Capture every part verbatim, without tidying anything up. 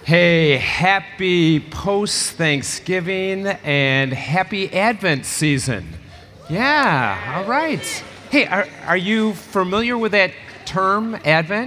Hey, happy post-Thanksgiving and happy Advent season. Yeah, all right. Hey, are, are you familiar with that term, Advent?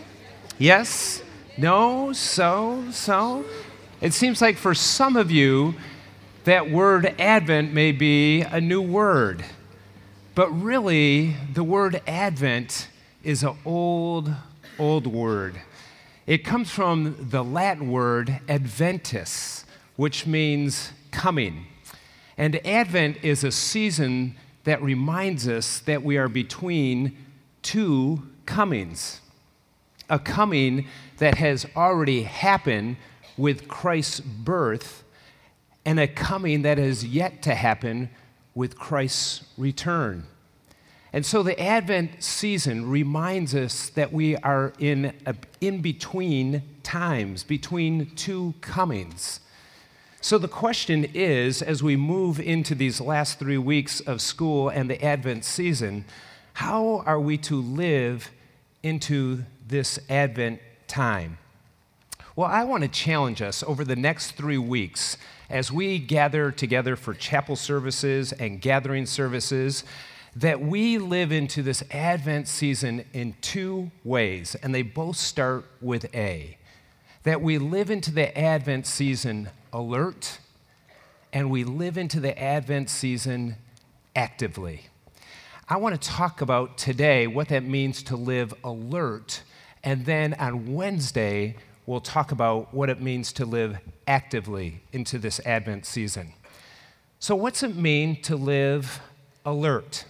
Yes? No? So? So? It seems like for some of you, that word Advent may be a new word. But really, the word Advent is an old, old word. It comes from the Latin word adventus, which means coming. And Advent is a season that reminds us that we are between two comings. A coming that has already happened with Christ's birth, and a coming that is yet to happen with Christ's return. And so the Advent season reminds us that we are in a, in between times, between two comings. So the question is, as we move into these last three weeks of school and the Advent season, how are we to live into this Advent time? Well, I want to challenge us over the next three weeks as we gather together for chapel services and gathering services, that we live into this Advent season in two ways, and they both start with A. That we live into the Advent season alert, and we live into the Advent season actively. I want to talk about today what that means to live alert, and then on Wednesday, we'll talk about what it means to live actively into this Advent season. So what's it mean to live alert?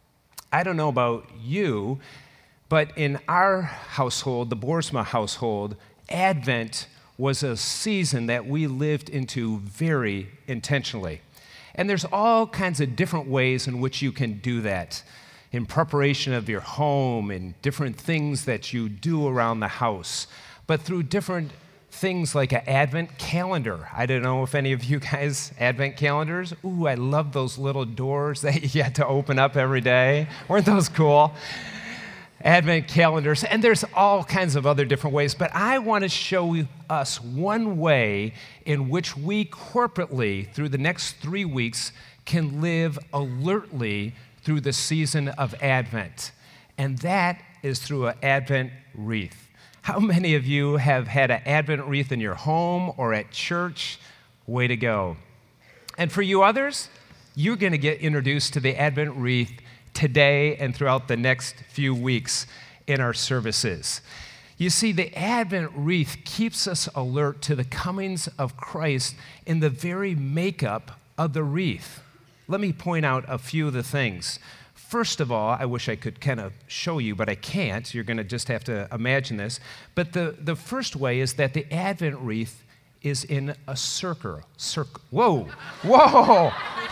I don't know about you, but in our household, the Boersma household, Advent was a season that we lived into very intentionally. And there's all kinds of different ways in which you can do that in preparation of your home and different things that you do around the house, but through different things like an Advent calendar. I don't know if any of you guys Advent calendars. Ooh, I love those little doors that you had to open up every day. Weren't those cool? Advent calendars. And there's all kinds of other different ways, but I want to show us one way in which we corporately, through the next three weeks, can live alertly through the season of Advent. And that is through an Advent wreath. How many of you have had an Advent wreath in your home or at church? Way to go. And for you others, you're going to get introduced to the Advent wreath today and throughout the next few weeks in our services. You see, the Advent wreath keeps us alert to the comings of Christ in the very makeup of the wreath. Let me point out a few of the things. First of all, I wish I could kind of show you, but I can't. You're going to just have to imagine this. But the, the first way is that the Advent wreath is in a circle. Circle. Whoa, whoa.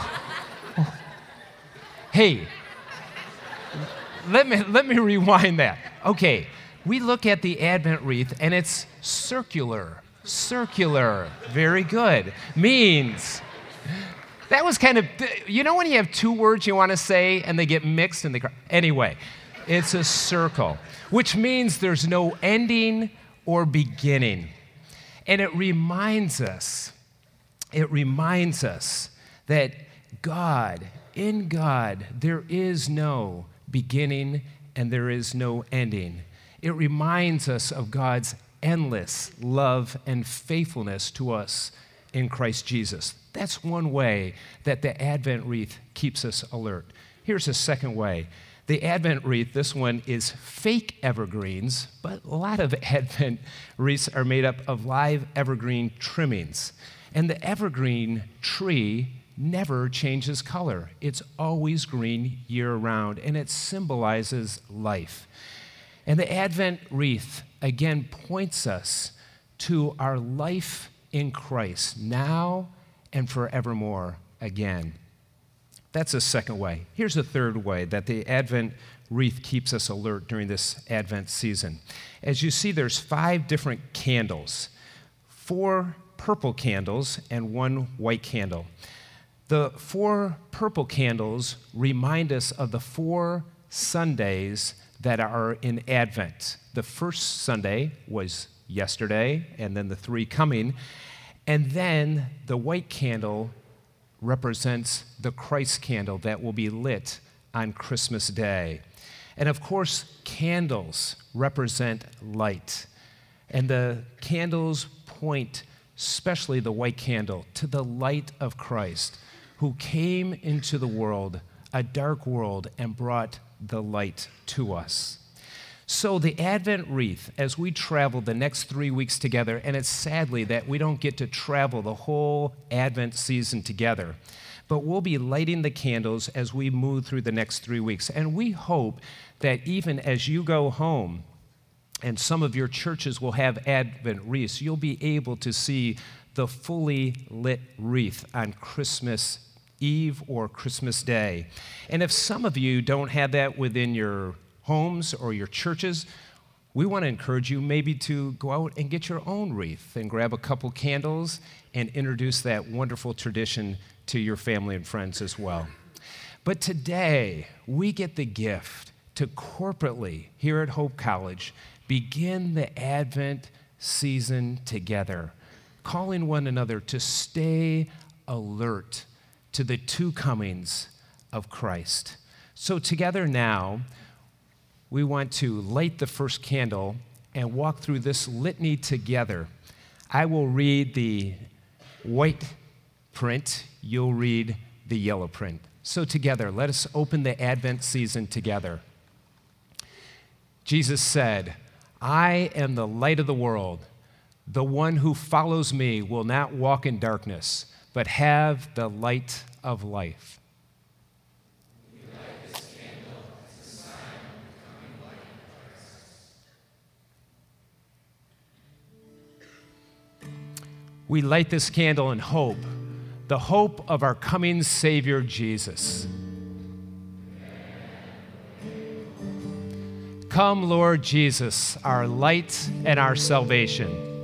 Hey, let me, let me rewind that. Okay, we look at the Advent wreath, and it's circular. Circular. Very good. Means... That was kind of, you know when you have two words you want to say and they get mixed and they, anyway, it's a circle, which means there's no ending or beginning. And it reminds us, it reminds us that God, in God, there is no beginning and there is no ending. It reminds us of God's endless love and faithfulness to us in Christ Jesus. That's one way that the Advent wreath keeps us alert. Here's a second way. The Advent wreath, this one is fake evergreens, but a lot of Advent wreaths are made up of live evergreen trimmings. And the evergreen tree never changes color. It's always green year-round, and it symbolizes life. And the Advent wreath, again, points us to our life in Christ, now and forevermore again. That's a second way. Here's a third way that the Advent wreath keeps us alert during this Advent season. As you see, there's five different candles, four purple candles and one white candle. The four purple candles remind us of the four Sundays that are in Advent. The first Sunday was yesterday, and then the three coming. And then the white candle represents the Christ candle that will be lit on Christmas Day. And of course, candles represent light. And the candles point, especially the white candle, to the light of Christ, who came into the world, a dark world, and brought the light to us. So the Advent wreath, as we travel the next three weeks together, and it's sadly that we don't get to travel the whole Advent season together, but we'll be lighting the candles as we move through the next three weeks. And we hope that even as you go home, and some of your churches will have Advent wreaths, you'll be able to see the fully lit wreath on Christmas Eve or Christmas Day. And if some of you don't have that within your homes or your churches, we want to encourage you maybe to go out and get your own wreath and grab a couple candles and introduce that wonderful tradition to your family and friends as well. But today, we get the gift to corporately, here at Hope College, begin the Advent season together, calling one another to stay alert to the two comings of Christ. So together now, we want to light the first candle and walk through this litany together. I will read the white print, you'll read the yellow print. So together, let us open the Advent season together. Jesus said, "I am the light of the world. The one who follows me will not walk in darkness, but have the light of life." We light this candle in hope, the hope of our coming Savior, Jesus. Come, Lord Jesus, our light and our salvation.